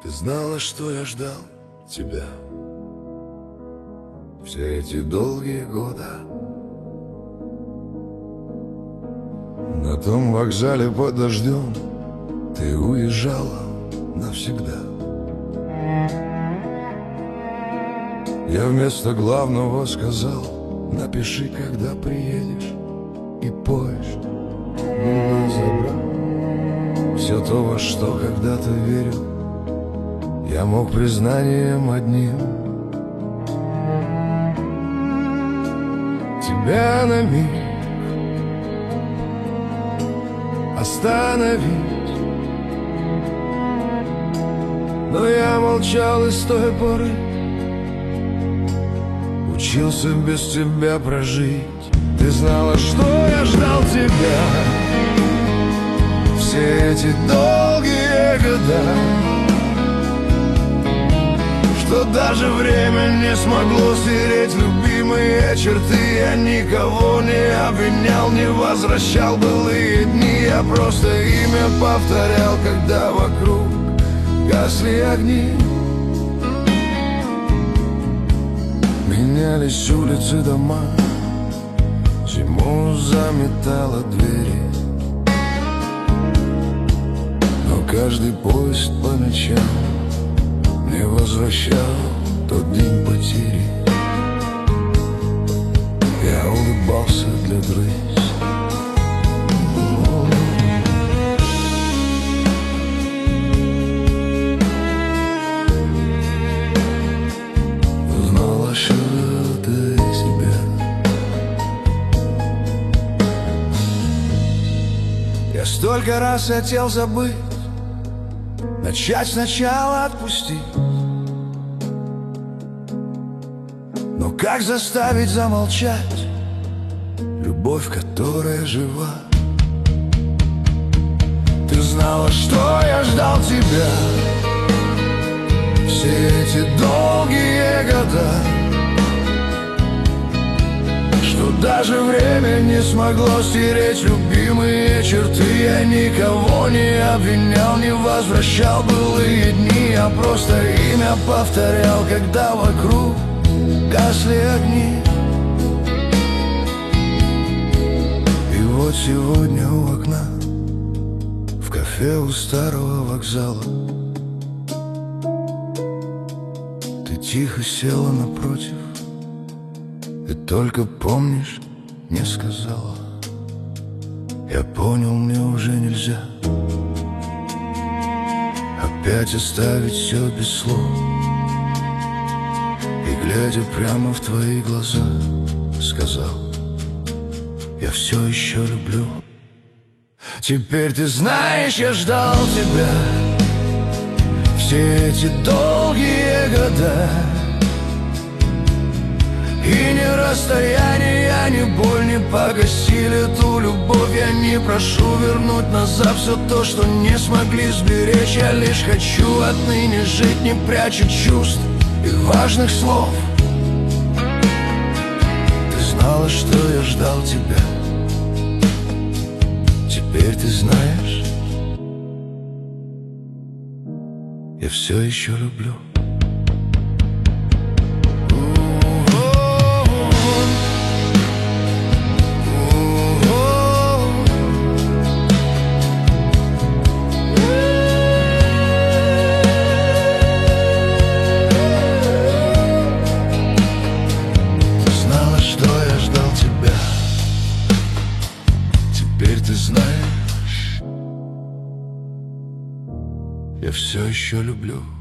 Ты знала, что я ждал тебя все эти долгие годы. На том вокзале под дождем ты уезжала навсегда. Я вместо главного сказал: напиши, когда приедешь, и поезд забрал все то, во что когда-то верил. Я мог признанием одним тебя на миг остановить, но я молчал и с той поры учился без тебя прожить. Ты знала, что я ждал тебя все эти долгие года, что даже время не смогло стереть любимые черты. Я никого не обвинял, не возвращал былые дни. Я просто имя повторял, когда вокруг гасли огни. Менялись улицы, дома, зиму заметало двери, но каждый поезд по ночам не возвращал тот день потери. Я улыбался для друзей. Знала, что ты себя. Я столько раз хотел забыть, начать сначала, отпустить. Но как заставить замолчать любовь, которая жива? Ты знала, что я ждал тебя все эти долгие года, что даже время не смогло стереть любимые черты. Я никого не обвинял, не возвращал былые дни. Я просто имя повторял, когда вокруг гасли огни. И вот сегодня у окна, в кафе у старого вокзала, ты тихо села напротив и только помнишь, не сказала. Я понял, мне уже нельзя опять оставить все без слов. И глядя прямо в твои глаза, сказал: я все еще люблю. Теперь ты знаешь, я ждал тебя все эти долгие года. И ни расстояние, ни боль не погасили ту любовь. Я не прошу вернуть назад все то, что не смогли сберечь. Я лишь хочу отныне жить, не пряча чувств и важных слов. Ты знала, что я ждал тебя. Теперь ты знаешь, я все еще люблю. Теперь ты знаешь, я все еще люблю.